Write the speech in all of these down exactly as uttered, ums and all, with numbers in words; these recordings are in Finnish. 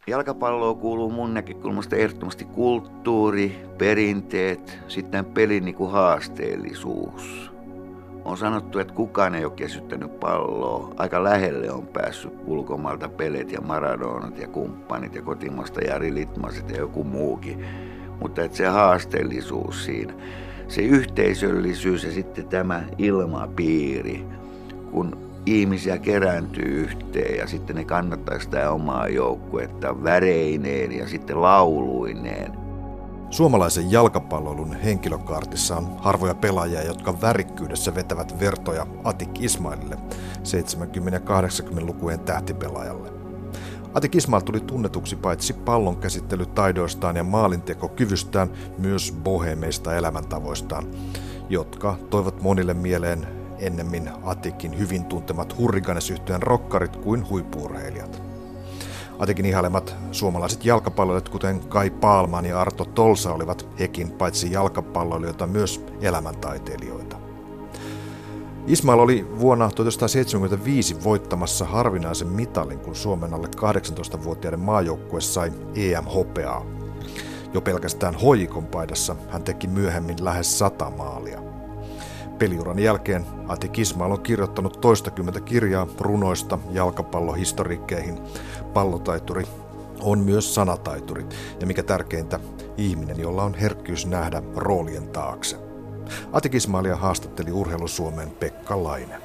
Jalkapalloon kuuluu mun näkökulmasta ehdottomasti kulttuuri, perinteet, sitten pelin niin kuin haasteellisuus. On sanottu, että kukaan ei ole kesyttänyt palloa. Aika lähelle on päässyt ulkomailta Pelet ja Maradonat ja kumppanit ja kotimasta Jari Litmaset ja joku muukin. Mutta että se haasteellisuus siinä, se yhteisöllisyys ja sitten tämä ilmapiiri, kun ihmisiä kerääntyy yhteen ja sitten ne kannattaa sitä omaa joukkuetta väreineen ja sitten lauluineen. Suomalaisen jalkapallon henkilökaartissa on harvoja pelaajia, jotka värikkyydessä vetävät vertoja Atik Ismailille, seitsemänkymmentä- ja kahdeksankymmentälukujen tähtipelaajalle. Atik Ismail tuli tunnetuksi paitsi pallon käsittelytaidoistaan ja maalintekokyvystään, myös bohemeista elämäntavoistaan, jotka toivat monille mieleen ennemmin Atikin hyvin tuntemat Hurriganes-yhtyeen rokkarit kuin huippu-urheilijat. Atikin ihailemat suomalaiset jalkapalloilijat, kuten Kai Paalman ja Arto Tolsa, olivat hekin paitsi jalkapalloilijoita myös elämäntaiteilijoita. Ismail oli vuonna tuhatyhdeksänsataaseitsemänkymmentäviisi voittamassa harvinaisen mitalin, kun Suomen alle kahdeksantoistavuotiaiden maajoukkue sai E M-hopeaa. Jo pelkästään hoikon paidassa hän teki myöhemmin lähes sata maalia. Peliuran jälkeen Atik Ismail on kirjoittanut toistakymmentä kirjaa runoista jalkapallohistoriikkeihin. Pallotaituri on myös sanataituri ja mikä tärkeintä, ihminen, jolla on herkkyys nähdä roolien taakse. Atik Ismailia haastatteli Urheilu Suomen Pekka Laine.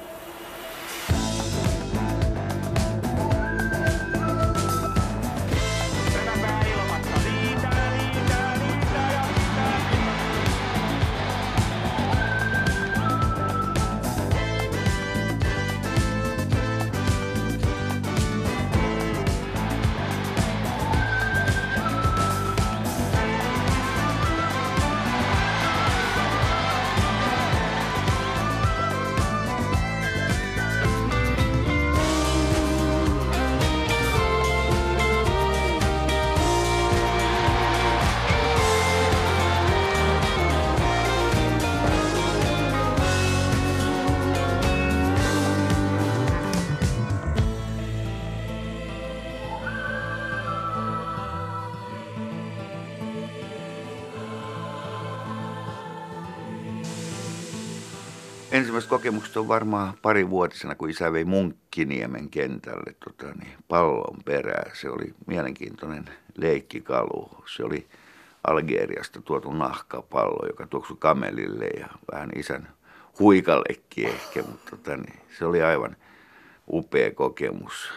Ensimmäiset kokemukset on varmaan parivuotisena, kun isä vei Munkkiniemen kentälle tota, niin, pallon perään. Se oli mielenkiintoinen leikkikalu. Se oli Algeriasta tuotu nahkapallo, joka tuoksui kamelille ja vähän isän huikallekin ehkä, mutta tota, niin, se oli aivan upea kokemus.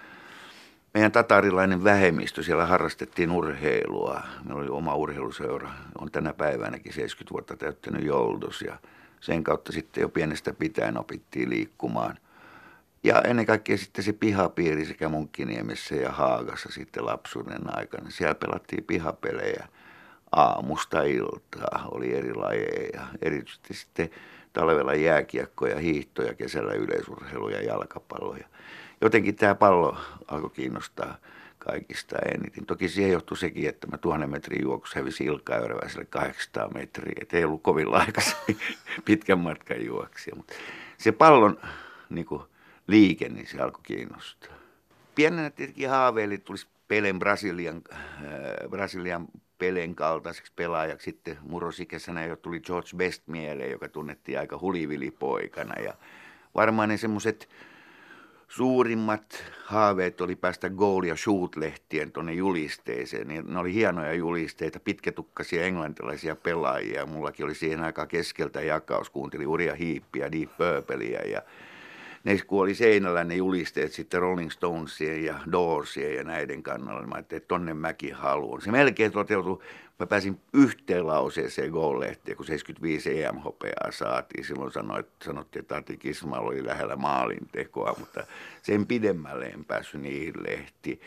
Meidän tatarilainen vähemmistö, siellä harrastettiin urheilua. Meillä oli oma urheiluseura, on tänä päivänäkin seitsemänkymmentä vuotta täyttänyt Joldos ja sen kautta sitten jo pienestä pitäen opittiin liikkumaan. Ja ennen kaikkea sitten se pihapiiri sekä Munkkiniemessä ja Haagassa sitten lapsuuden aikana. Siellä pelattiin pihapelejä aamusta iltaa, oli eri lajeja. Erityisesti sitten talvella jääkiekkoja, hiihtoja, kesällä yleisurheiluja, jalkapalloja. Jotenkin tämä pallo alkoi kiinnostaa kaikista eniten. Toki siihen johtui sekin, että mä tuhannen metrin juoksussa hävisin Ilkka Örväiselle kahdeksansataa metriä. Et ei ollut kovin laikaisemmin pitkän matkan juoksija. Mutta se pallon niin kuin, liike, niin se alkoi kiinnostaa. Pienenä tietenkin haaveili tulisi Pelen Brasilian, äh, Brasilian Pelen kaltaiseksi pelaajaksi. Sitten murrosikäisenä jo tuli George Best mieleen, joka tunnettiin aika hulivilipoikana. Ja varmaan ne semmoiset suurimmat haaveet oli päästä Goal ja Shoot-lehtien tuonne julisteeseen. Ne oli hienoja julisteita, pitkätukkaisia englantilaisia pelaajia. Mullakin oli siihen aikaan keskeltä jakaus, kuuntelin Uria Heapia, Deep Purplea ja ne kun oli seinällä ne julisteet sitten Rolling Stonesien ja Doorsien ja näiden kannalla. Mä ajattelin, että tonne mäkin haluan. Se melkein toteutui. Mä pääsin yhteen lauseeseen Goal-lehtiin, kun seitsemänkymmentäviisi E M-hopeaa saatiin. Silloin sanoit, sanottiin, että Atik Ismail oli lähellä maalintekoa, mutta sen pidemmälle en päässyt niihin lehtiin.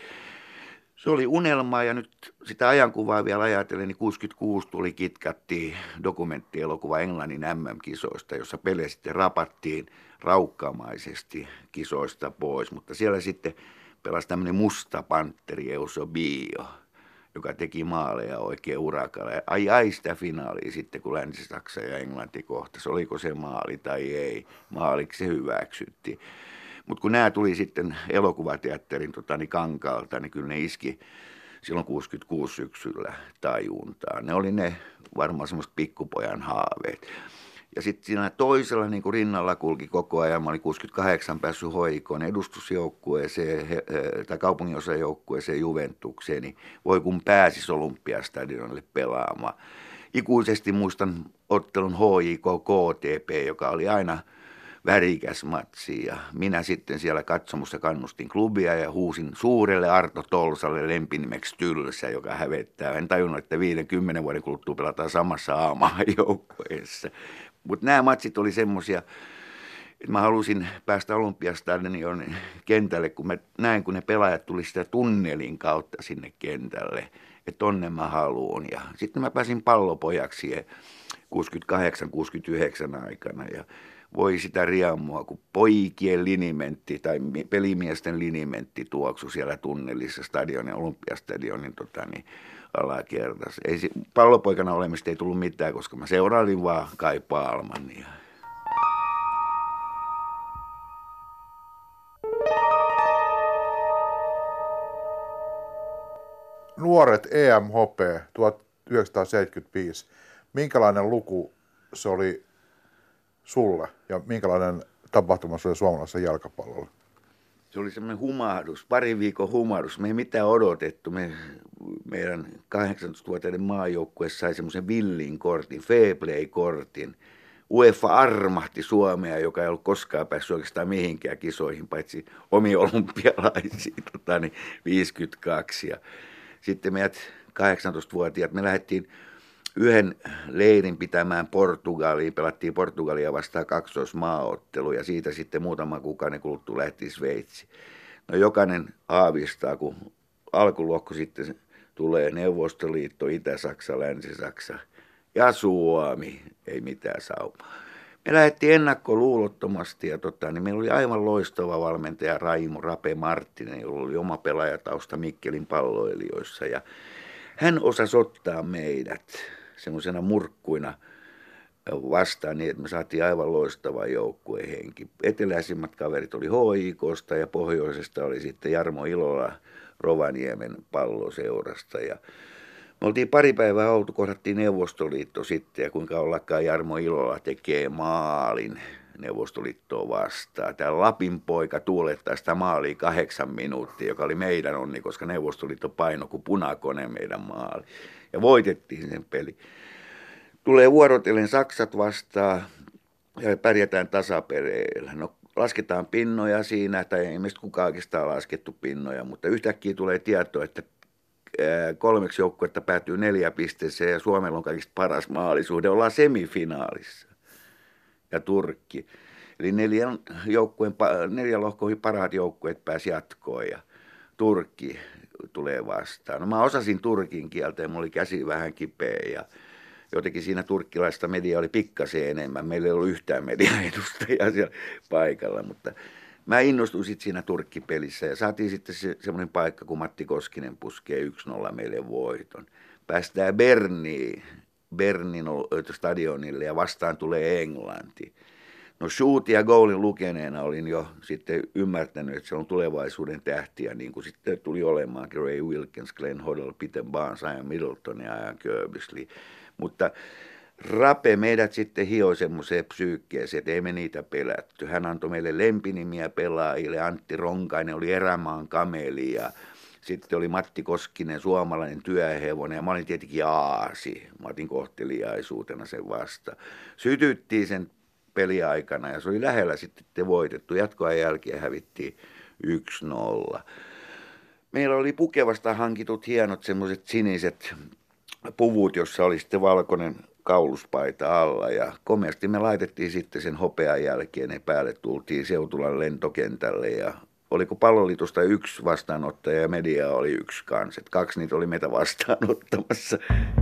Se oli unelma ja nyt sitä ajankuvaa vielä ajatellen, niin kuusikymmentäkuusi tuli kitkattiin dokumenttielokuva Englannin M M-kisoista, jossa Pele sitten rapattiin raukkamaisesti kisoista pois, mutta siellä sitten pelasi tämmöinen musta pantteri Eusebio, joka teki maaleja oikein urakalla. Ja ai ai sitä finaalia sitten, kun Länsi-Saksa ja Englanti kohtasi, oliko se maali tai ei, maaliksi se hyväksyttiin. Mutta kun nämä tuli sitten elokuvateatterin tota, niin kankaalta, niin kyllä ne iski silloin kuusikymmentäkuusi syksyllä tajuntaan. Ne oli ne varmaan semmoiset pikkupojan haaveet. Ja sitten siinä toisella niin kuin rinnalla kulki koko ajan. Mä olin kuusikymmentäkahdeksan päässyt hoikoon edustusjoukkueeseen tai kaupunginosajoukkueeseen Juventukseen. Niin voi kun pääsis Olympiastadionille pelaamaan. Ikuisesti muistan ottelun H J K K T P, joka oli aina värikäs matsi. Ja minä sitten siellä katsomussa kannustin klubia ja huusin suurelle Arto Tolsalle lempinimeksi Tylsä, joka hävettää. En tajunnut, että viidenkymmenen vuoden kuluttua pelataan samassa A-maajoukkueessa. Mutta nämä matsit oli semmoisia, että mä halusin päästä Olympiastadion kentälle, kun mä näin, kun ne pelaajat tuli sitä tunnelin kautta sinne kentälle, että tonne mä haluun. Ja sitten mä pääsin pallopojaksi kuusikymmentäkahdeksan kuusikymmentäyhdeksän aikana ja voi sitä riemua, kun poikien linimentti tai pelimiesten linimentti tuoksu siellä tunnelissa stadionin, Olympiastadionin tota, niin, alakertas. Ei, pallopoikana olemista ei tullut mitään, koska mä seurailin vaan Kai Paalmania. Nuoret E M H P tuhatyhdeksänsataaseitsemänkymmentäviisi. Minkälainen luku se oli sulle ja minkälainen tapahtuma se oli suomalaisessa jalkapallolla? Se oli semmoinen humahdus, pari viikon humahdus. Me ei mitään odotettu. Me, meidän kahdeksantoistavuotiaiden maajoukkue sai semmoisen villin kortin, fair play-kortin. UEFA armahti Suomea, joka ei ollut koskaan päässyt oikeastaan mihinkään kisoihin, paitsi omiin olympialaisiin, tota, niin viisikymmentäkaksi. Ja sitten meidät kahdeksantoistavuotiaat, me lähdettiin yhden leirin pitämään Portugaliin, pelattiin Portugalia vastaan kaksoismaaottelu ja siitä sitten muutama kuukauden kuluttua lähti Sveitsi. No jokainen aavistaa, kun alkuluokko sitten tulee Neuvostoliitto, Itä-Saksa, Länsi-Saksa ja Suomi, ei mitään saumaa. Me lähdettiin ennakkoluulottomasti ja tota, niin meillä oli aivan loistava valmentaja Raimo Rape Marttinen, jolla oli oma pelaajatausta Mikkelin palloilijoissa ja hän osasi ottaa meidät semmoisena murkkuina vastaan niin, että me saatiin aivan loistava joukkuehenki. Eteläisimmät kaverit oli H I K:sta ja pohjoisesta oli sitten Jarmo Ilola Rovaniemen palloseurasta. Ja me oltiin pari päivää oltu, kohdattiin Neuvostoliitto sitten ja kuinka ollakaan Jarmo Ilola tekee maalin Neuvostoliittoa vastaan. Tämä Lapin poika tuulettaa sitä maalia kahdeksan minuuttia, joka oli meidän onni, koska Neuvostoliitto painoi kuin punakone meidän maali. Ja voitettiin sen peli. Tulee vuorotellen Saksat vastaan ja pärjätään tasapereillä. No lasketaan pinnoja siinä, tai ei meistä kukaan oikeastaan laskettu pinnoja, mutta yhtäkkiä tulee tieto, että kolmeksi joukkuetta päätyy neljä pisteeseen ja Suomella on kaikista paras maalisuhde. Ollaan semifinaalissa. Ja Turkki. Eli neljän, joukkueen, neljän lohkoihin parhaat joukkueet pääsi jatkoon ja Turkki tulee vastaan. No mä osasin turkin kieltä ja mulla oli käsi vähän kipeä ja jotenkin siinä turkkilaista mediaa oli pikkasen enemmän. Meillä ei ollut yhtään mediaedustajaa siellä paikalla, mutta mä innostuin sitten siinä turkkipelissä ja saatiin sitten se, semmoinen paikka, kun Matti Koskinen puskee yksi nolla meille voiton. Päästään Berniin. Bernin stadionille ja vastaan tulee Englanti. No shoot ja goalin lukeneena olin jo sitten ymmärtänyt, että se on tulevaisuuden tähtiä, niin kuin sitten tuli olemaan Ray Wilkins, Glenn Hoddle, Peter Barnes, Ian Middleton ja Ian Kirbysley. Mutta Rape meidät sitten hioi semmoiseen psyykkeeseen, että ei me niitä pelätty. Hän antoi meille lempinimiä pelaajille, Antti Ronkainen oli Erämaan kameli ja sitten oli Matti Koskinen, suomalainen työhevonen, ja mä olin tietenkin aasi. Mä otin kohteliaisuutena sen vasta. Sytyttiin sen peliaikana, ja se oli lähellä sitten voitettu. Jatkoajan jälkeen hävittiin yksi nolla. Meillä oli Pukevasta hankitut hienot semmoiset siniset puvut, jossa oli sitten valkoinen kauluspaita alla, ja komeasti me laitettiin sitten sen hopean jälkeen, ne päälle tultiin Seutulan lentokentälle, ja oliko Palloliitosta yksi vastaanottaja ja media oli yksi kanssa. Et kaksi niitä oli meitä vastaanottamassa.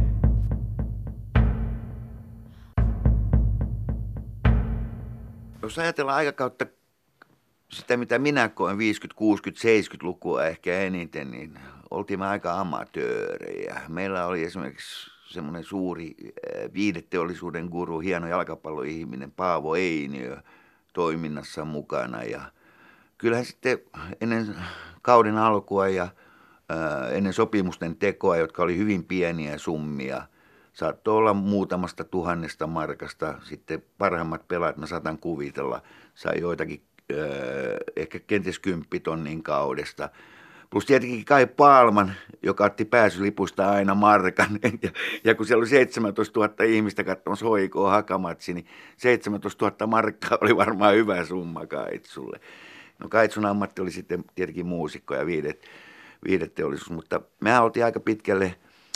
Jos ajatellaan aikakautta sitä, mitä minä koen viisikymmentä-, kuusikymmentä-, seitsemänkymmentälukua ehkä eniten, niin oltiin me aika amatöörejä. Meillä oli esimerkiksi semmoinen suuri viihdeteollisuuden guru, hieno jalkapalloihminen Paavo Einiö toiminnassa mukana ja kyllähän sitten ennen kauden alkua ja ää, ennen sopimusten tekoa, jotka oli hyvin pieniä summia, saattoi olla muutamasta tuhannesta markasta, sitten parhaimmat pelaajat, mä saatan kuvitella, sai joitakin ää, ehkä kenties kymppitonnin kaudesta. Plus tietenkin Kai Paalman, joka otti pääsylipusta aina markan. Ja, ja kun siellä oli seitsemäntoistatuhatta ihmistä katsomassa Hoikoa Hakamatsi, niin seitsemäntoistatuhatta markkaa oli varmaan hyvä summa Kaitsulle. No Kaitsun ammatti oli sitten tietenkin muusikko ja viidet, viideteollisuus, mutta me oltiin aika pitkälle,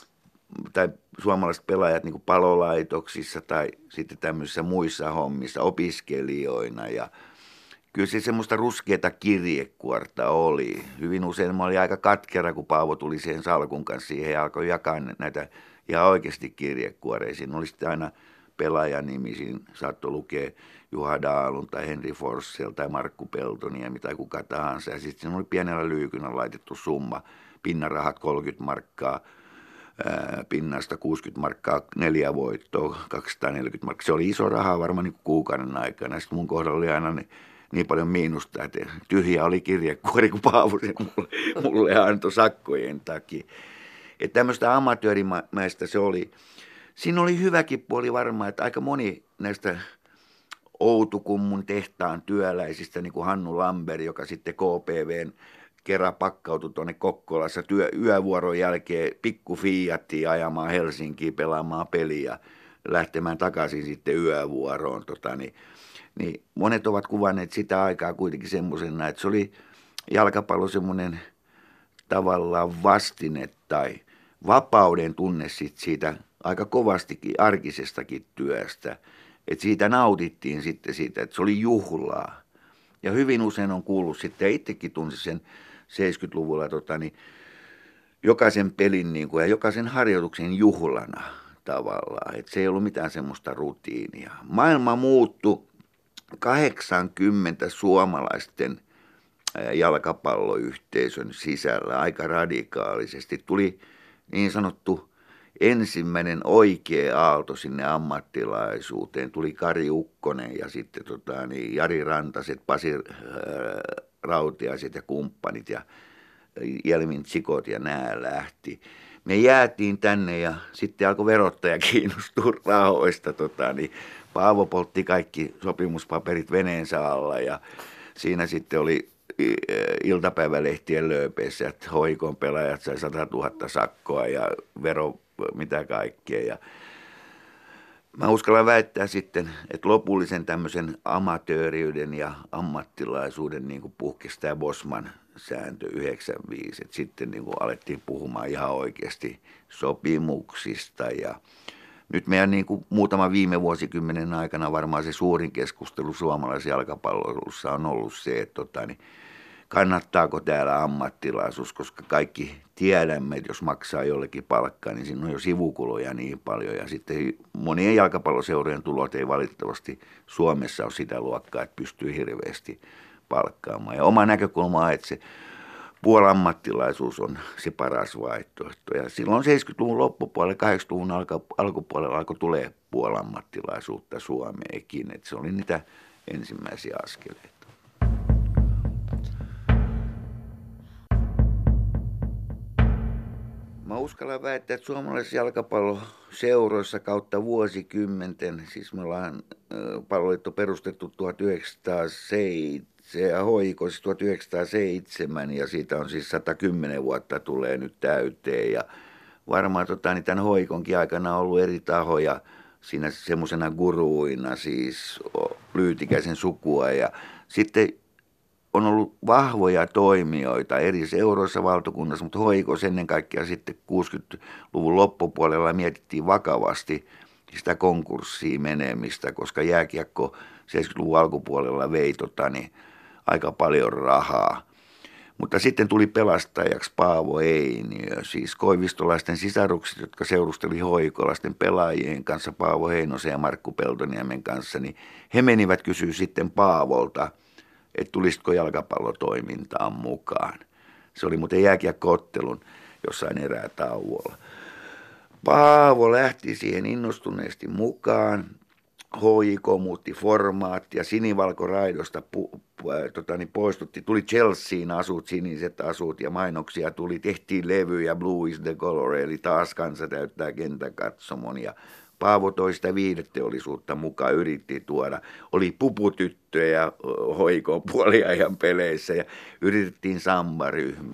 tai suomalaiset pelaajat niin kuin palolaitoksissa tai sitten tämmöisissä muissa hommissa opiskelijoina ja kyllä se semmoista ruskeata kirjekuorta oli. Hyvin usein mä olin aika katkera, kun Paavo tuli siihen salkun kanssa siihen ja alkoi jakaa näitä ihan oikeasti kirjekuoreisiin. Oli sitten aina pelaajan nimi, siinä saattoi lukea Juha Daalun tai Henri Forssell tai Markku Peltoniemi tai kuka tahansa. Ja sitten siinä oli pienellä lyykynä laitettu summa, pinnarahat kolmekymmentä markkaa, ää, pinnasta kuusikymmentä markkaa, neljä voittoa, kaksisataaneljäkymmentä markkaa. Se oli iso raha varmaan niin kuukauden aikana. Sitten mun kohdalla oli aina ne niin paljon miinusta, että tyhjä oli kirjekuori, kun Paavo sen mulle, mulle antoi sakkojen takia. Että tämmöistä amatöörimäistä se oli. Siinä oli hyväkin puoli varmaan, että aika moni näistä Outukummun tehtaan työläisistä, niin kuin Hannu Lambert, joka sitten K P V:n kerran pakkautui tuonne Kokkolassa työ, yövuoron jälkeen pikku Fiatiin ajamaan Helsinkiin pelaamaan peliä, lähtemään takaisin sitten yövuoroon, tota, niin niin monet ovat kuvanneet sitä aikaa kuitenkin semmoisena, että se oli jalkapallo semmoinen tavallaan vastine tai vapauden tunne sit siitä aika kovastikin arkisestakin työstä. Että siitä nautittiin sitten siitä, että se oli juhlaa. Ja hyvin usein on kuullut sitten, ja itsekin tunsin sen seitsemänkymmentäluvulla, tota, niin jokaisen pelin niin kuin, ja jokaisen harjoituksen juhlana tavallaan. Että se ei ollut mitään semmoista rutiinia. Maailma muuttui kahdeksankymmentä suomalaisten jalkapalloyhteisön sisällä aika radikaalisesti. Tuli niin sanottu ensimmäinen oikea aalto sinne ammattilaisuuteen. Tuli Kari Ukkonen ja sitten tota, niin Jari Rantaset, Pasi äh, Rautiaiset ja kumppanit ja Jelmin Tsikot ja nämä lähti. Me jäätiin tänne ja sitten alkoi verottaja kiinnostua rahoista. Tota, niin Paavo poltti kaikki sopimuspaperit veneensä alla ja siinä sitten oli iltapäivälehtien lööpeissä, että Hoikon pelaajat sai satatuhatta sakkoa ja vero mitä kaikkea. Ja mä uskallan väittää sitten, että lopullisen tämmöisen amatööriyden ja ammattilaisuuden niin kuin puhkesi tämä Bosman sääntö yhdeksänkymmentäviisi. Että sitten niin kuin alettiin puhumaan ihan oikeasti sopimuksista ja nyt meidän niin kuin muutama viime vuosikymmenen aikana varmaan se suurin keskustelu suomalaisessa jalkapalloilussa on ollut se, että tota, niin kannattaako täällä ammattilaisuus, koska kaikki tiedämme, että jos maksaa jollekin palkkaa, niin siinä on jo sivukuluja niin paljon. Ja sitten monien jalkapalloseurojen tulot ei valitettavasti Suomessa ole sitä luokkaa, että pystyy hirveästi palkkaamaan. Ja oma näkökulma on, että se puolammattilaisuus on se paras vaihtoehto. Ja silloin seitsemänkymmentäluvun loppupuolella, kahdeksankymmentäluvun alkupuolella alkoi tulee puolammattilaisuutta Suomeenkin. Että se oli niitä ensimmäisiä askeleita. Mä uskallan väittää, että suomalaisissa jalkapalloseuroissa kautta vuosikymmenten, siis me ollaan palloliitto perustettu tuhatyhdeksänsataaseitsemän ja Hoiko siis tuhatyhdeksänsataaseitsemän ja siitä on siis sata kymmenen vuotta tulee nyt täyteen ja varmaan tota, niin tämän Hoikonkin aikana on ollut eri tahoja siinä semmoisena guruina siis Lyytikäisen sukua ja sitten on ollut vahvoja toimijoita eri seuroissa valtakunnassa, mutta Hoikossa ennen kaikkea sitten kuusikymmentäluvun loppupuolella mietittiin vakavasti sitä konkurssiin menemistä, koska jääkiekko seitsemänkymmentäluvun alkupuolella vei tota, niin, aika paljon rahaa. Mutta sitten tuli pelastajaksi Paavo Einiö, siis koivistolaisten sisarukset, jotka seurusteli hoikolaisten pelaajien kanssa, Paavo Heinosen ja Markku Peltoniemen kanssa, niin he menivät kysyä sitten Paavolta, että tulisitko jalkapallotoimintaan mukaan. Se oli muuten jääkiekko-ottelun jossain erätauolla. Paavo lähti siihen innostuneesti mukaan H I K muutti formaattia, sinivalkoraidosta pu, pu, äh, tota, niin poistutti, tuli Chelseain asut, siniset asut ja mainoksia tuli, tehtiin levyjä, Blue is the color, eli taas kansa täyttää kentän katsomon ja Paavo toi sitä viihdeteollisuutta mukaan, yritti tuoda, oli puputyttöjä H I K-puoliajan peleissä ja yritettiin samba-ryhmä.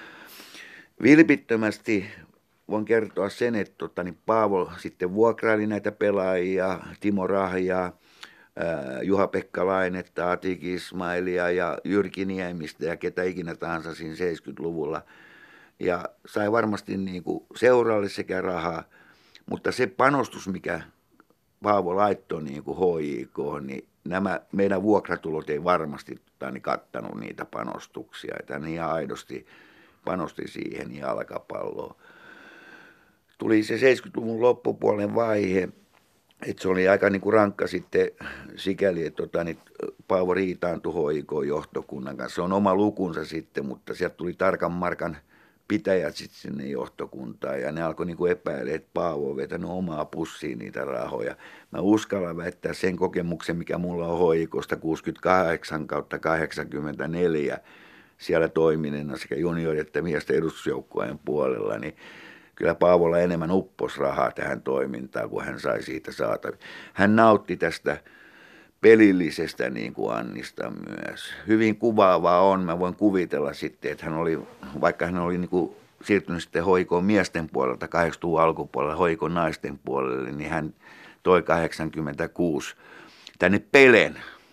Vilpittömästi voin kertoa sen, että tota, niin Paavo sitten vuokraili näitä pelaajia, Timo Rahjaa, ää, Juha-Pekka Lainetta, Atik Ismailia ja Jyrki Niemistä ja ketä ikinä tahansa siinä seitsemänkymmentäluvulla. Ja sai varmasti niin kuin seuraalle sekä rahaa, mutta se panostus, mikä Paavo laittoi niin kuin H I K, niin nämä meidän vuokratulot ei varmasti tota, niin kattanut niitä panostuksia. Että ne ihan aidosti panosti siihen jalkapalloon. Tuli se seitsemänkymmentäluvun loppupuolen vaihe, että se oli aika niin kuin rankka sitten sikäli, että tota, niin Paavo riitaantui H I K-johtokunnan kanssa. Se on oma lukunsa sitten, mutta sieltä tuli tarkan markan pitäjät sitten sinne johtokuntaan ja ne alkoi niin kuin epäillä, että Paavo on vetänyt omaa pussiin niitä rahoja. Mä uskallan väittää sen kokemuksen, mikä mulla on H I K:sta kuusikymmentäkahdeksan kautta kahdeksankymmentäneljä siellä toimineena sekä juniori- että miesten edustusjoukkueen puolella, niin kyllä Paavolla enemmän uppos rahaa tähän toimintaan, kun hän sai siitä saatavia. Hän nautti tästä pelillisestä niin kuin Annista myös. Hyvin kuvaavaa on, mä voin kuvitella sitten, että hän oli, vaikka hän oli niin kuin siirtynyt sitten H I K miesten puolelta kahdeksankymmentäluvun alkupuolella H I K naisten puolelle, niin hän toi kahdeksankymmentäkuusi tänne Pelen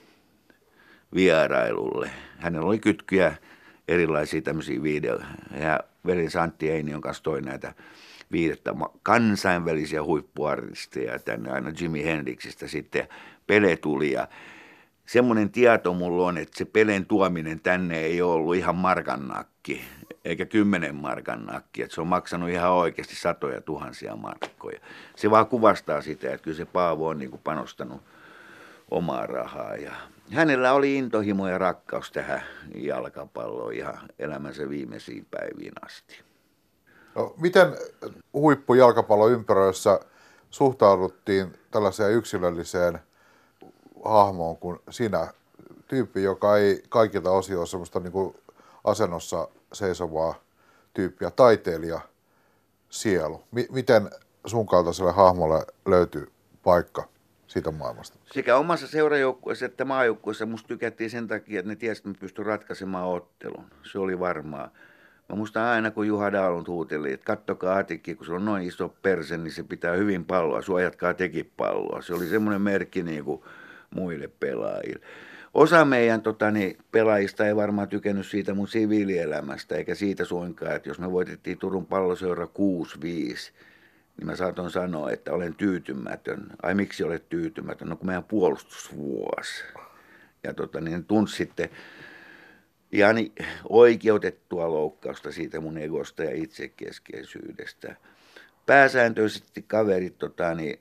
vierailulle. Hänellä oli kytkyjä erilaisia tämmöisiä video, ja veljensä Antti Einion kanssa toi näitä viidettä kansainvälisiä huippuartisteja tänne aina Jimi Hendrixistä sitten Pele tuli ja semmoinen tieto mulla on, että se Pelen tuominen tänne ei ollut ihan markannakki eikä kymmenen markannakki, että se on maksanut ihan oikeasti satoja tuhansia markkoja. Se vaan kuvastaa sitä, että kyllä se Paavo on niin kuin panostanut omaa rahaa ja hänellä oli intohimo ja rakkaus tähän jalkapalloon ihan elämänsä viimeisiin päiviin asti. No, miten huippujalkapallon ympäröissä suhtauduttiin tällaiseen yksilölliseen hahmoon kuin sinä, tyyppi, joka ei kaikilta osin ole semmoista niin kuin asennossa seisovaa tyyppiä, taiteilija sielu. M- miten sun kaltaiselle hahmolle löytyy paikka siitä maailmasta? Sekä omassa seurajoukkueessa että maajoukkueessa musta tykättiin sen takia, että ne tiesi, että me pystyi ratkaisemaan ottelun. Se oli varmaa. Mä muistan aina, kun Juha Daalund huuteli, että kattokaa Atikki, kun se on noin iso perse, niin se pitää hyvin palloa, suojatkaa tekin palloa. Se oli semmoinen merkki niin kuin muille pelaajille. Osa meidän tota, niin, pelaajista ei varmaan tykännyt siitä mun siviilielämästä, eikä siitä suinkaan, että jos me voitettiin Turun Palloseura kuusi viisi, niin mä saatoin sanoa, että olen tyytymätön. Ai miksi olet tyytymätön? No kun meidän puolustusvuosi. Ja tota, niin tunsi sitten ihan oikeutettua loukkausta siitä mun egosta ja itsekeskeisyydestä. Pääsääntöisesti kaverit tota, niin,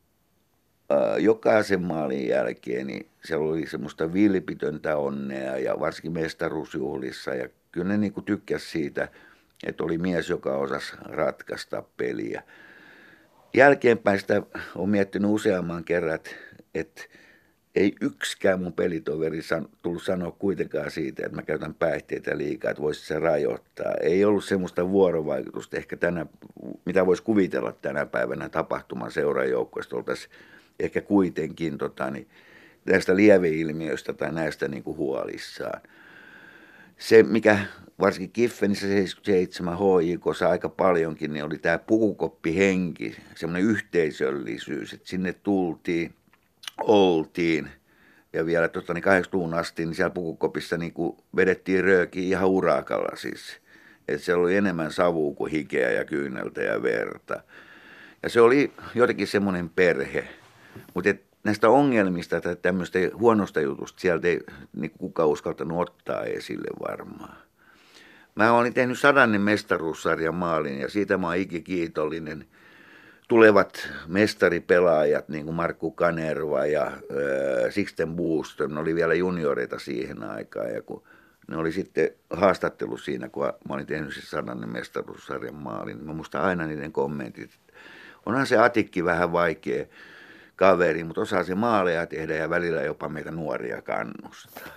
ää, jokaisen maalin jälkeen niin siellä oli semmoista vilpitöntä onnea ja varsinkin mestaruusjuhlissa. Ja kyllä ne niin kuin tykkäsi siitä, että oli mies, joka osasi ratkaista peliä. Jälkeenpäin sitä olen miettinyt useamman kerran, että ei yksikään mun pelitoveri san, tullut sanoa kuitenkaan siitä, että mä käytän päihteitä liikaa, että voisi se rajoittaa. Ei ollut semmoista vuorovaikutusta, ehkä tänä, mitä voisi kuvitella tänä päivänä tapahtuman seurajoukkoista, oltaisiin ehkä kuitenkin tota, niin, näistä lieveilmiöistä tai näistä niin kuin huolissaan. Se, mikä varsinkin Kiffenissä seitsemänkymmentäseitsemän H I K:ssa aika paljonkin, niin oli tämä pukukoppihenki, semmoinen yhteisöllisyys, että sinne tultiin, oltiin ja vielä tuota, niin kahdeksankymmentäluvun asti niin siellä pukukopissa niin kuin vedettiin röökiä ihan urakalla siis. Että siellä oli enemmän savua kuin hikeä ja kyyneltä ja verta. Ja se oli jotenkin semmoinen perhe, mutta näistä ongelmista tai tämmöistä huonosta jutusta sieltä ei niin kukaan uskaltanut ottaa esille varmaan. Mä olin tehnyt sadannen mestaruussarjan maalin ja siitä mä oon ikikiitollinen. Tulevat mestaripelaajat, niin kuin Markku Kanerva ja äh, Sixten Boström, ne oli vielä junioreita siihen aikaan. Ja kun ne oli sitten haastattelu siinä, kun mä olin tehnyt se sadannen mestaruussarjan maalin, mä muistan aina niiden kommentit. Onhan se Atikki vähän vaikea, kaveri, mutta osaa se maaleja tehdä ja välillä jopa meitä nuoria kannustaa.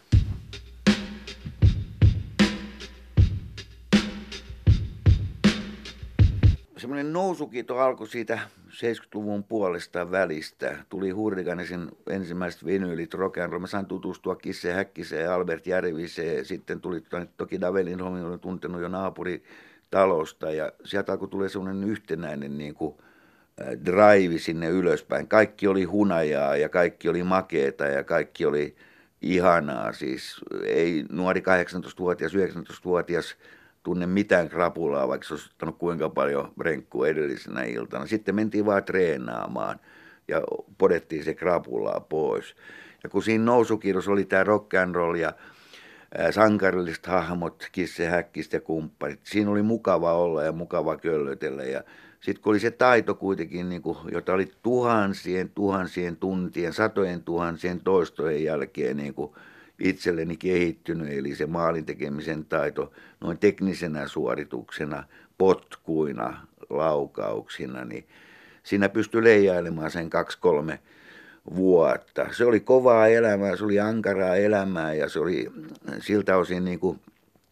Semmoinen nousukiito alkoi siitä seitsemänkymmentäluvun puolesta välistä. Tuli Hurricanesin ensimmäiset vinyylit rock and roll. Mä sain tutustua Kisse Häkkiseen ja Albert Järviseen. Sitten tuli toki Davelin Holmin, olen tuntenut jo naapuritalosta. Ja sieltä alkoi tulla semmoinen yhtenäinen niin kuin, äh, drive sinne ylöspäin. Kaikki oli hunajaa ja kaikki oli makeeta ja kaikki oli ihanaa. Siis ei nuori kahdeksantoistavuotias, yhdeksäntoistavuotias tunne mitään krapulaa, vaikka se olisi ottanut kuinka paljon renkkua edellisenä iltana. Sitten mentiin vaan treenaamaan ja podettiin se krapulaa pois. Ja kun siinä nousukiidossa oli tämä rock and roll ja sankarilliset hahmot, Kisse Häkkistä ja kumppanit, siinä oli mukava olla ja mukava köllötellä. Ja sitten kun oli se taito kuitenkin, niin kuin, jota oli tuhansien, tuhansien tuntien, satojen tuhansien toistojen jälkeen niin kuin itselleni kehittynyt, eli se maalin tekemisen taito noin teknisenä suorituksena, potkuina, laukauksina, niin siinä pystyi leijailemaan sen kaksi kolme vuotta. Se oli kovaa elämää, se oli ankaraa elämää ja se oli siltä osin niin kuin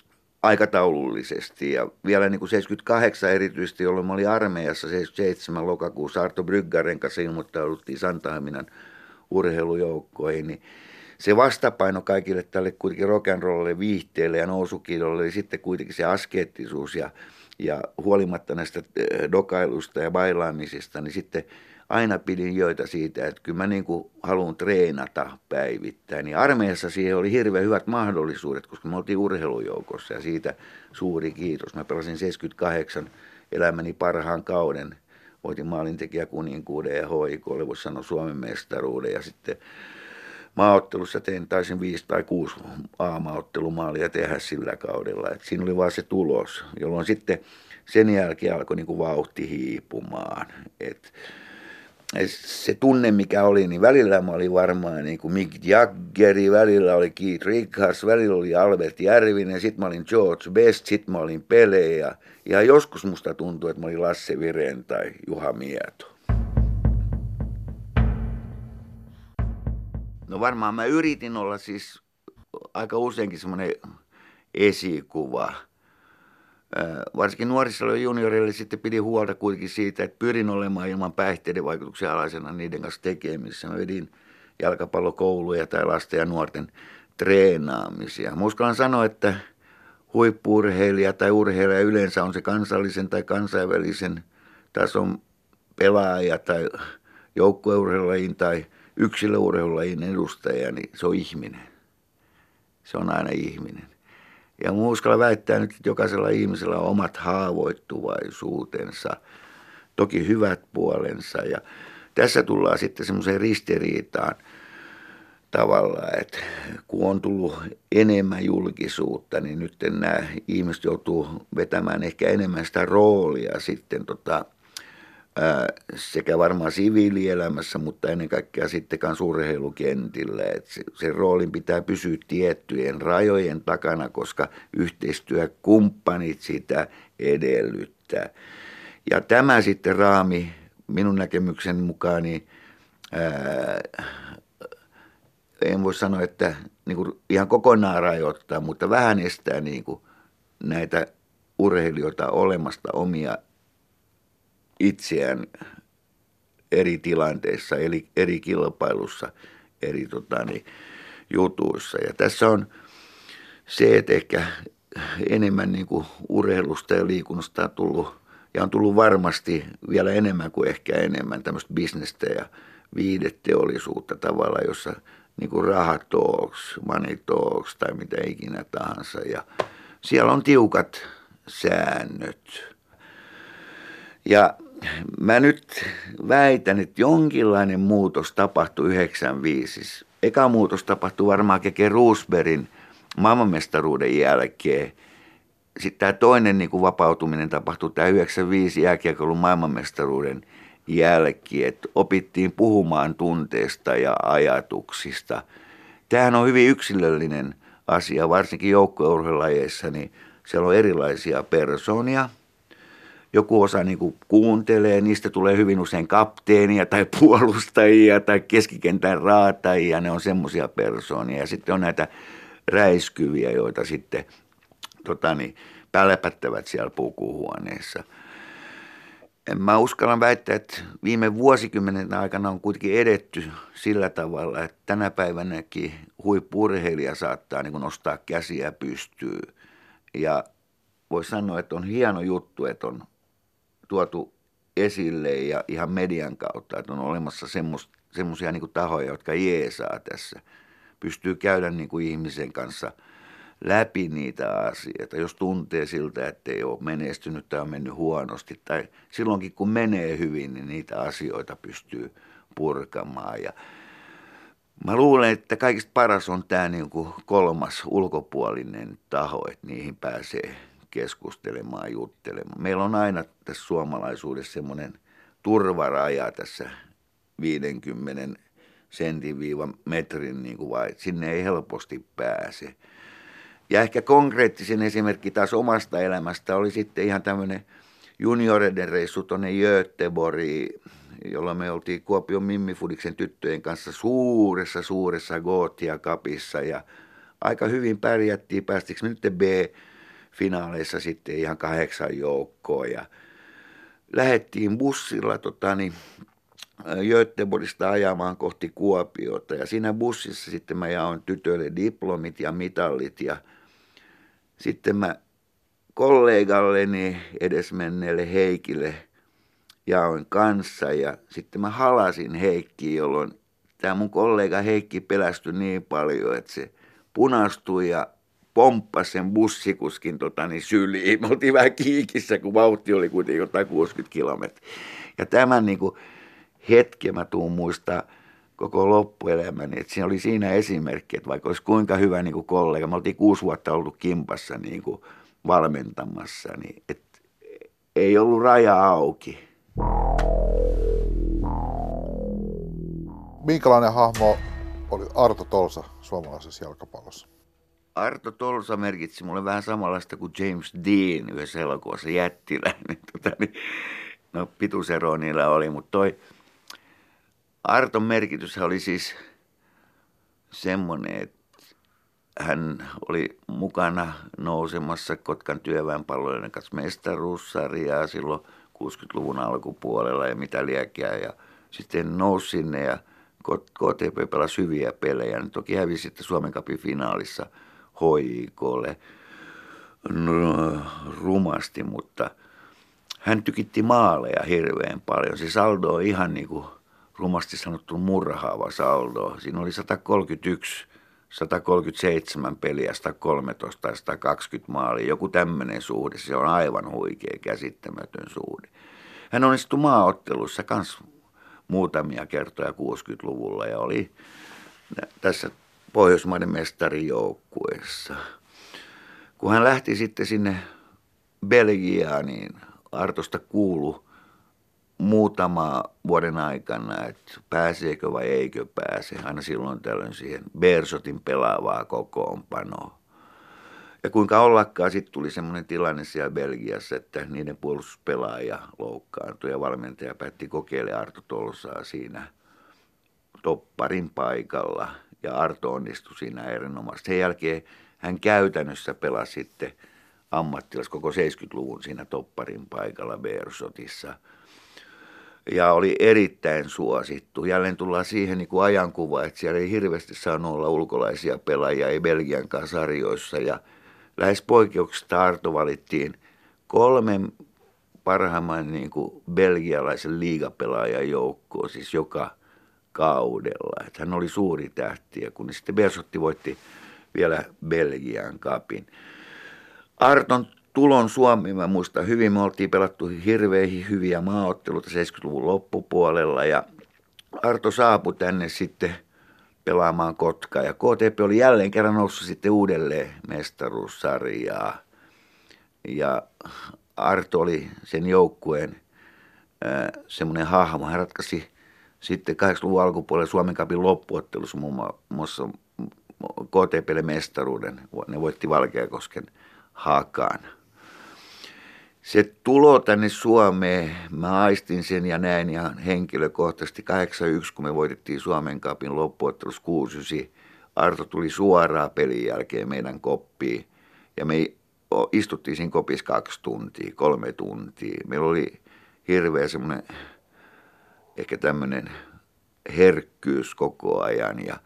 aikataulullisesti. Ja vielä niin kuin seitsemänkymmentäkahdeksan erityisesti, jolloin mä olin armeijassa seitsemänkymmentäseitsemän lokakuussa Arto Bryggaren kanssa ilmoittauduttiin Santahaminan urheilujoukkoihin, niin se vastapaino kaikille tälle kuitenkin rock and rollille, viihteelle ja nousukiidolle oli sitten kuitenkin se askeettisuus ja, ja huolimatta näistä dokailusta ja bailaamisesta, niin sitten aina pidin joita siitä, että kyllä mä niin kuin haluan treenata päivittäin. Ja armeijassa siihen oli hirveän hyvät mahdollisuudet, koska me oltiin urheilujoukossa ja siitä suuri kiitos. Mä pelasin seitsemänkymmentäkahdeksan elämäni parhaan kauden. Voitin maalintekijäkuninkuuden ja H I K:lle, voisi sanoa Suomen mestaruuden ja sitten maaottelussa tein, taisin viisi tai kuusi A-maaottelumaalia tehdä sillä kaudella. Et siinä oli vaan se tulos, jolloin sitten sen jälkeen alkoi niinku vauhti hiipumaan. Et se tunne, mikä oli, niin välillä mä olin varmaan niin kuin Mick Jaggeri, välillä oli Keith Richards, välillä oli Albert Järvinen, sitten mä olin George Best, sitten mä olin Pele ja ihan joskus musta tuntui, että mä olin Lasse Viren tai Juha Mieto. No varmaan mä yritin olla siis aika useinkin semmoinen esikuva. Varsinkin nuorissa juniorille sitten pidi huolta kuitenkin siitä, että pyrin olemaan ilman päihteiden vaikutuksen alaisena niiden kanssa tekemisissä. Mä vedin jalkapallokouluja tai lasten ja nuorten treenaamisia. Mä uskallan sanoa, että huippu-urheilija tai urheilija yleensä on se kansallisen tai kansainvälisen tason pelaaja tai joukkueurheilulajin tai yksilöurheilulajin edustaja, niin se on ihminen. Se on aina ihminen. Ja mä uskallan väittää nyt, että jokaisella ihmisellä on omat haavoittuvaisuutensa, toki hyvät puolensa. Ja tässä tullaan sitten semmoiseen ristiriitaan tavallaan, että kun on tullut enemmän julkisuutta, niin nyt nämä ihmiset joutuu vetämään ehkä enemmän sitä roolia sitten tota, ää, sekä varmaan siviilielämässä, mutta ennen kaikkea sitten kanssa urheilukentillä. Että se, sen roolin pitää pysyä tiettyjen rajojen takana, koska yhteistyökumppanit sitä edellyttää. Ja tämä sitten raami minun näkemyksen mukaan, niin ää, en voi sanoa, että niin kuin ihan kokonaan rajoittaa, mutta vähän estää niin kuin näitä urheilijoita olemasta omia itseään eri tilanteissa, eri, eri kilpailussa, eri tota, niin, jutuissa. Ja tässä on se, että ehkä enemmän niin kuin urheilusta ja liikunnasta on tullut, ja on tullut varmasti vielä enemmän kuin ehkä enemmän tämmöistä bisnestä ja viihdeteollisuutta tavallaan, jossa niin kuin raha talks, money talks tai mitä ikinä tahansa. Ja siellä on tiukat säännöt. Ja mä nyt väitän, että jonkinlainen muutos tapahtui yhdeksänkymmentäviisi. Eka muutos tapahtui varmaan Keke Roosbergin maailmanmestaruuden jälkeen. Sitten tämä toinen niin kuin vapautuminen tapahtui tämä yhdeksänkymmentäviisi jääkiekkoilun maailmanmestaruuden jälkeen, että opittiin puhumaan tunteesta ja ajatuksista. Tämähän on hyvin yksilöllinen asia, varsinkin joukkueurheilulajeissa, niin siellä on erilaisia persoonia. joku osa niin kuin kuuntelee, niistä tulee hyvin usein kapteenia tai puolustajia tai keskikentän raatajia, ne on semmoisia persoonia. Ja sitten on näitä räiskyviä, joita sitten tota niin, pälpättävät siellä pukuhuoneessa. Mä uskallan väittää, että viime vuosikymmenen aikana on kuitenkin edetty sillä tavalla, että tänä päivänäkin huippu-urheilija saattaa niin kuin nostaa käsiä pystyyn. Ja voi sanoa, että on hieno juttu, että on tuotu esille ja ihan median kautta, että on olemassa semmoisia niin kuin tahoja, jotka jeesaa tässä. Pystyy käydä niin kuin ihmisen kanssa läpi niitä asioita, jos tuntee siltä, että ei ole menestynyt tai on mennyt huonosti. Tai silloinkin kun menee hyvin, niin niitä asioita pystyy purkamaan. Ja mä luulen, että kaikista paras on tämä niin kuin kolmas ulkopuolinen taho, että niihin pääsee keskustelemaan, juttelemaan. Meillä on aina tässä suomalaisuudessa semmoinen turvaraja tässä viidenkymmenen sentin viiva metrin, niin kuin vai, että sinne ei helposti pääse. Ja ehkä konkreettisen esimerkki taas omasta elämästä oli sitten ihan tämmöinen junioreiden reissu tuonne Göteborgiin, jolla me oltiin Kuopion Mimmifudiksen tyttöjen kanssa suuressa, suuressa Gothia-kapissa ja aika hyvin pärjättiin. Päästikö me nyt B-finaaleissa sitten ihan kahdeksan joukkoon ja lähdettiin bussilla tota, niin, Göteborgista ajamaan kohti Kuopiota ja siinä bussissa sitten mä jaoin tytöille diplomit ja mitallit ja sitten mä kollegalleni edesmenneelle Heikille jaoin kanssa ja sitten mä halasin Heikkiin, jolloin tämä mun kollega Heikki pelästyi niin paljon, että se punastui ja pomppasi sen bussikuskin tota, niin syliin. Me oltiin vähän kiikissä, kun vauhti oli kuitenkin jotain kuusikymmentä kilometriä. Ja tämän niin kuin hetken mä tuun muistaa koko loppuelämäni, että siinä oli siinä esimerkki, että vaikka olisi kuinka hyvä niin kuin kollega, me oltiin kuusi vuotta ollut kimpassa niin kuin valmentamassa, niin että ei ollut raja auki. Minkälainen hahmo oli Arto Tolsa suomalaisessa jalkapallossa? Arto Tolsa merkitsi mulle vähän samanlaista kuin James Dean yhdessä elokuvassa Jättiläinen. Tota, niin, no pituuseroa niillä oli, mutta toi Arton merkitys oli siis semmoinen, että hän oli mukana nousemassa Kotkan työväenpalloilijoiden kanssa mestaruussarjaa silloin kuusikymmentäluvun alkupuolella ja mitä liekää. Ja sitten nousi sinne ja K T P pelasi hyviä pelejä. Nyt toki hävisi sitten Suomen Cupin finaalissa H I K:lle no, rumasti, mutta hän tykitti maaleja hirveän paljon. Se saldo on ihan niin kuin rumasti sanottu murhaava saldo. Siinä oli sata kolmekymmentäyksi, sata kolmekymmentäseitsemän peliä, sata kolmetoista tai sata kaksikymmentä maalia. Joku tämmöinen suhde. Se on aivan huikea, käsittämätön suhde. Hän onnistui maaotteluissa kans muutamia kertoja kuusikymmentäluvulla ja oli tässä Pohjoismaiden mestarijoukkueessa. Kun hän lähti sitten sinne Belgiaan, niin Artosta kuului muutama vuoden aikana, että pääseekö vai eikö pääse. Aina silloin tällöin siihen Beersotin pelaavaa kokoonpanoa. Ja kuinka ollakaan sitten tuli semmoinen tilanne siellä Belgiassa, että niiden puolustuspelaaja loukkaantui ja valmentaja päätti kokeilla Arto Tolsaa siinä topparin paikalla. Ja Arto onnistui siinä erinomaisesti. Sen jälkeen hän käytännössä pelasi sitten ammattilais koko seitsemänkymmentäluvun siinä topparin paikalla Beersotissa. Ja oli erittäin suosittu. Jälleen tullaan siihen niin kuin ajankuva, että siellä ei hirveästi saanut olla ulkolaisia pelaajia, ei Belgiankaan sarjoissa. Ja lähes poikkeuksesta Arto valittiin kolmen parhaimman niin kuin belgialaisen liigapelaajan joukkoon, siis joka kaudella. Että hän oli suuri tähti ja kun sitten Beersotti voitti vielä Belgian cupin. Arton tulon Suomi, mä muistan hyvin, me oltiin pelattu hirveän hyviä maaotteluita seitsemänkymmentäluvun loppupuolella ja Arto saapui tänne sitten pelaamaan Kotkaa ja K T P oli jälleen kerran noussut sitten uudelleen mestaruussarjaa ja Arto oli sen joukkueen äh, semmoinen hahmo, hän ratkaisi sitten kahdeksankymmentäluvun alkupuolella Suomen Cupin loppuottelussa muun muassa K T P:lle mestaruuden, ne voitti Valkeakosken Hakan. Se tulo tänne Suomeen, mä aistin sen ja näin ihan henkilökohtaisesti kahdeksankymmentäyksi, kun me voitettiin Suomen Cupin loppuottelussa kuusi yhdeksän. Arto tuli suoraan pelin jälkeen meidän koppiin ja me istuttiin siinä kopissa kaksi tuntia, kolme tuntia. Meillä oli hirveä semmoinen, ehkä tämmöinen herkkyys koko ajan ja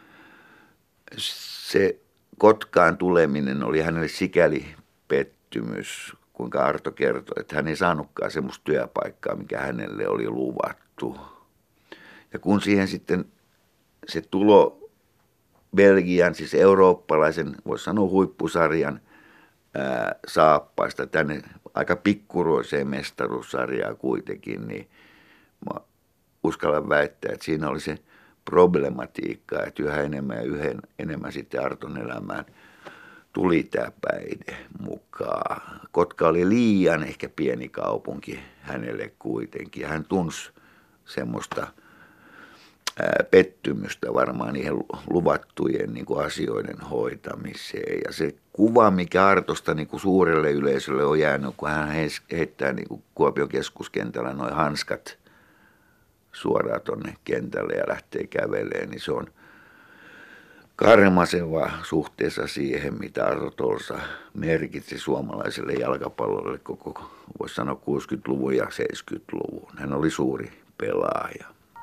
se Kotkaan tuleminen oli hänelle sikäli pettymys, kuinka Arto kertoi, että hän ei saanutkaan semmoista työpaikkaa, mikä hänelle oli luvattu. Ja kun siihen sitten se tulo Belgian, siis eurooppalaisen, voisi sanoa huippusarjan ää, saappaista tänne aika pikkuroiseen mestaruussarjaan kuitenkin, niin mä uskallan väittää, että siinä oli se problematiikka, että yhä enemmän ja yhä enemmän sitten Arton elämään tuli tämä päihde mukaan. Kotka oli liian ehkä pieni kaupunki hänelle kuitenkin. Ja hän tunsi semmoista ää, pettymystä varmaan niihin luvattujen niin kuin asioiden hoitamiseen. Ja se kuva, mikä Artosta niin kuin suurelle yleisölle on jäänyt, kun hän heittää niin kuin Kuopion keskuskentällä noin hanskat suoraan tuonne kentälle ja lähtee kävelemään, niin se on karmaseva suhteessa siihen, mitä Arto Tolsa merkitsi suomalaiselle jalkapallolle koko, voisi sanoa kuusikymmentäluvun ja seitsemänkymmentäluvun. Hän oli suuri pelaaja.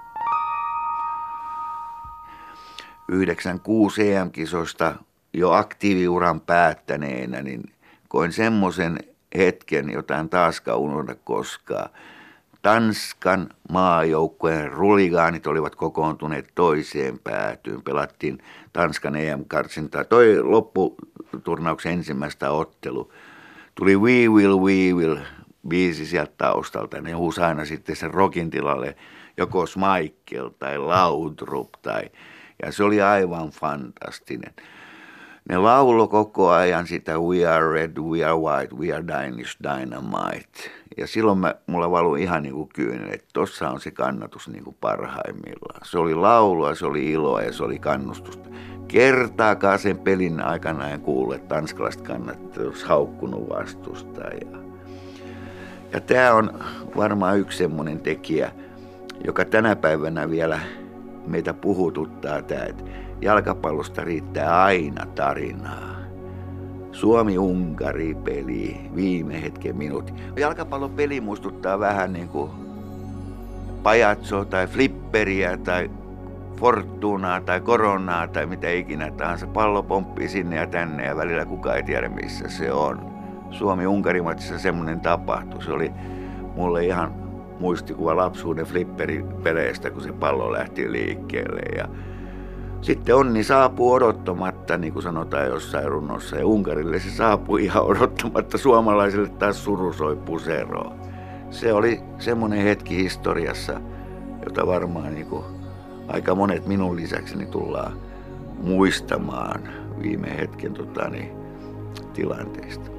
yhdeksänkymmentäkuusi E M-kisoista jo aktiiviuran päättäneenä, niin koin semmoisen hetken, jota en taaskaan unohda koskaan. Tanskan maajoukkueen ruligaanit olivat kokoontuneet toiseen päätyyn. Pelattiin Tanskan E M-karsintaa. Toi lopputurnauksen ensimmäistä ottelu. Tuli We Will, We Will biisi sieltä taustalta. Ne huusi aina sitten sen rockin tilalle joko Smaikel tai Laudrup. Tai, ja se oli aivan fantastinen. Ne laulo koko ajan sitä We are red, we are white, we are Danish dynamite. Ja silloin mä, mulla valui ihan niin kuin kyynel, että tossa on se kannatus niin kuin parhaimmillaan. Se oli laulua, se oli iloa ja se oli kannustusta. Kertaakaan sen pelin aikana en kuullut, että tanskalaiset kannattajat olisi haukkunut vastusta. Ja, ja tämä on varmaan yksi semmoinen tekijä, joka tänä päivänä vielä meitä puhututtaa tämä, että jalkapallosta riittää aina tarinaa. Suomi-Unkari-peli, viime hetken minuutti. Jalkapallopeli muistuttaa vähän niin kuin pajatsoa tai flipperiä tai fortunaa tai koronaa tai mitä ikinä tahansa. Pallo pomppii sinne ja tänne ja välillä kukaan ei tiedä missä se on. Suomi-Unkari-matsissa semmoinen tapahtui. Se oli mulle ihan muistikuva lapsuuden flipperipeleistä, kun se pallo lähti liikkeelle. Ja sitten onni saapuu odottamatta, niin kuin sanotaan jossain runossa, ja Unkarille se saapui ihan odottamatta, suomalaisille taas suru soi puseroon. Se oli semmoinen hetki historiassa, jota varmaan niin kuin aika monet minun lisäkseni tullaan muistamaan viime hetken tota, niin, tilanteesta.